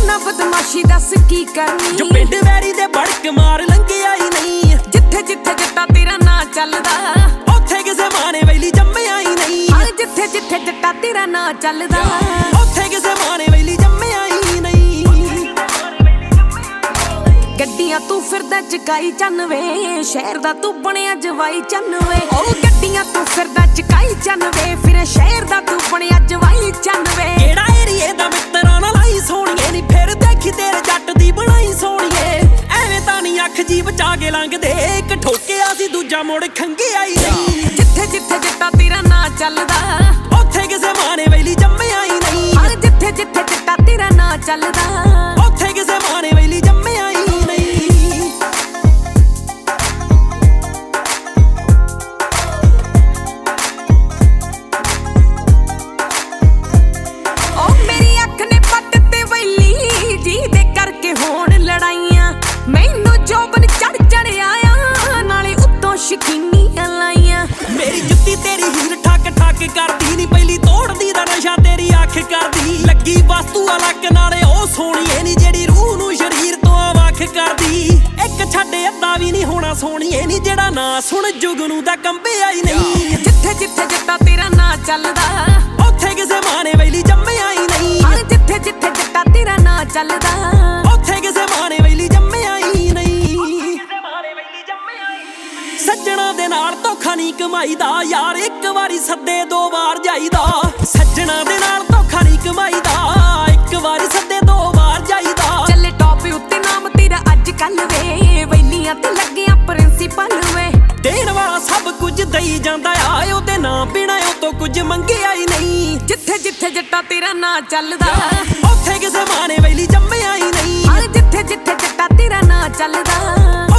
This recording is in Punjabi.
ਨਾ ਬਦਮਾਸ਼ੀ ਦੱਸ ਕੀ ਕਰਨੀ, ਜੋ ਪਿੰਡ ਵੈਰੀ ਦੇ ਬੜਕ ਮਾਰ ਲੰਘਿਆ ਹੀ ਨਹੀਂ। ਜਿੱਥੇ ਜਿੱਥੇ ਜੱਟਾ ਤੇਰਾ ਨਾਂ ਚੱਲਦਾ, ਉੱਥੇ ਕਿਸੇ ਮਾਣੇ ਵੈਲੀ ਜੰਮਿਆ ਹੀ ਨਹੀਂ। ਜਿੱਥੇ ਜਿੱਥੇ ਜੱਟਾ ਤੇਰਾ ਨਾਂ ਚੱਲਦਾ, ਉੱਥੇ ਕਿਸੇ ਮਾਣੇ ਵੈਲੀ ਜੰਮਿਆ ਹੀ ਨਹੀਂ। ਗੱਡੀਆਂ ਤੂੰ ਫਿਰਦਾ ਚਕਾਈ 94, ਸ਼ਹਿਰ ਦਾ ਤੂੰ ਬਣਿਆ ਜਵਾਈ 94। ਉਹ ਗੱਡੀਆਂ ਤੂੰ ਫਿਰਦਾ ਚਕਾਈ 94, ਫਿਰ ਸ਼ਹਿਰ ਦਾ ਤੂੰ ਬਣਿਆ ਜਵਾਈ 94। ਕਿਹੜਾ ਏਰੀਏ ਦਾ ਮਿੱਤਰਾਂ ਨਾਲ ਆਈ ਸੋਹਣੀਏ ਨੀ, ਫਿਰ ਦੇਖੀ ਤੇਰੇ ਜੱਟ ਦੀ ਬਣਾਈ ਸੋਹਣੀਏ। ਐਵੇਂ ਤਾਂ ਨਹੀਂ ਅੱਖ ਜੀ ਬਚਾ ਕੇ ਲੰਘਦੇ, ਇੱਕ ਠੋਕਿਆ ਸੀ ਦੂਜਾ ਮੁੜ ਖੰਗਿਆ ਹੀ ਨਹੀਂ। ਜਿੱਥੇ ਜਿੱਥੇ ਜੱਟਾ ਤੇਰਾ ਨਾਂ ਚੱਲਦਾ, ਉੱਥੇ ਕਿਸੇ ਮਾਣੇ ਵੈਲੀ ਜੰਮਿਆ ਹੀ ਨਹੀਂ। ਜਿੱਥੇ ਜਿੱਥੇ ਜੱਟਾ ਤੇਰਾ ਨਾਂ ਚੱਲਦਾ, ਉੱਥੇ ਕਿਸੇ ਮਾਣੇ ਵੈਲੀ ਜੰਮਿਆ ਹੀ ਨਹੀਂ। ਉਹ ਮੇਰੀ ਅੱਖ ਨੇ ਪੱਟ ਤੇ ਵੈਲੀ ਜੀ ਦੇ ਕਰਕੇ ਹੋਣ ਲੜਾਈਆਂ। ਮੈਨੂੰ ਜੋਬਨ ਚੜ ਆਇਆ, ਨਾਲੇ ਉੱਤੋਂ ਸ਼ਕੀਨੀਆਂ ਲਾਈਆਂ। ਮੇਰੀ ਜੁੱਤੀ ਤੇਰੀ ਹੀਰ ਠੱਕ ਠੱਕ ਕਰਦੀ ਨੀ, ਪਹਿਲੀ ਤੋੜਦੀ ਦਾ ਨਸ਼ਾ ਤੇਰੀ ਅੱਖ ਕਰਦੀ। ਲੱਗੀ ਵਸਤੂ ਅਲੱਗ ਨਾਲੇ ਉਹ ਸੋਹਣੀਏ ਨੀ, ਜਿਹੜੀ ਰੂਹ ਨੂੰ ਸਰੀਰ ਤੋਂ ਵੱਖ ਕਰਦੀ। ਇੱਕ ਛੱਡੇ ਅੱਧਾ ਵੀ ਨਹੀਂ ਹੋਣਾ ਸੋਹਣੀਏ ਨੀ, ਜਿਹੜਾ ਨਾ ਸੁਣ ਜੁਗਨੂ ਦਾ ਕੰਬਿਆ ਹੀ ਨਹੀਂ। ਜਿੱਥੇ ਜਿੱਥੇ ਜੱਟਾ ਤੇਰਾ ਨਾਂ ਚੱਲਦਾ, ਉੱਥੇ ਕਿਸੇ ਮਾਣੇ ਵੈਲੀ ਜੰਮਿਆ ਹੀ ਨਹੀਂ। ਜਿੱਥੇ ਜਿੱਥੇ ਜੱਟਾ ਤੇਰਾ ਨਾਂ ਚੱਲਦਾ, ਉੱਥੇ ਕਿਸੇ ਮਾਣੇ ਵੈਲੀ ਜੰਮਿਆ ਹੀ ਨਹੀਂ। ਸੱਜਣਾ ਦੇ ਨਾਲ ਧੋਖਾ ਨਹੀਂ ਕਮਾਈਦਾ ਯਾਰ, ਇੱਕ ਵਾਰੀ ਸੱਦੇ ਦੋ ਵਾਰ ਜਾਈਦਾ। ਸੱਜਣਾ ਦੇ ਨਾਲ ਧੋਖਾ ਨਹੀਂ ਕਮਾਈਦਾ, ਇੱਕ ਵਾਰੀ ਸੱਦੇ ਦੋ ਵਾਰ ਜਾਈਦਾ। ਚੱਲੇ ਟੌਪ ਉੱਤੇ ਨਾਮ ਤੇਰਾ ਅੱਜ ਕੱਲ ਵੇ, ਵੈਲੀਆਂ ਤੇ ਲੱਗਿਆ ਪ੍ਰਿੰਸੀਪਲ ਵੇ। ਦੇਣ ਵਾਲਾ ਸਭ ਕੁਝ ਦਈ ਜਾਂਦਾ ਆ, ਉਹਦੇ ਨਾਂ ਬਿਨਾਂ ਉਹ ਤੋਂ ਕੁਝ ਮੰਗਿਆ ਹੀ ਨਹੀਂ। ਜਿੱਥੇ ਜਿੱਥੇ ਜੱਟਾ ਤੇਰਾ ਨਾਂ ਚੱਲਦਾ, ਉੱਥੇ ਕਿਸੇ ਮਾਣੇ ਵੈਲੀ ਜੰਮਿਆ ਹੀ ਨਹੀਂ। ਜਿੱਥੇ ਜਿੱਥੇ ਜੱਟਾ ਤੇਰਾ ਨਾਂ ਚੱਲਦਾ,